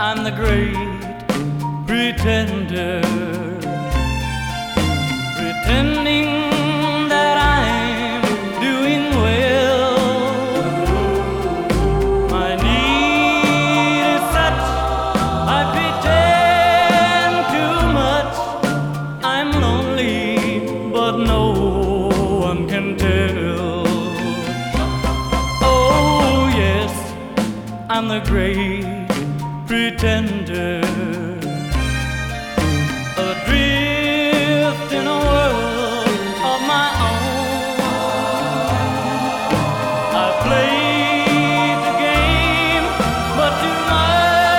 I'm the great pretender, pretending that I'm doing well. My need is such, I pretend too much. I'm lonely, but no one can tell. Oh yes, I'm the great pretender.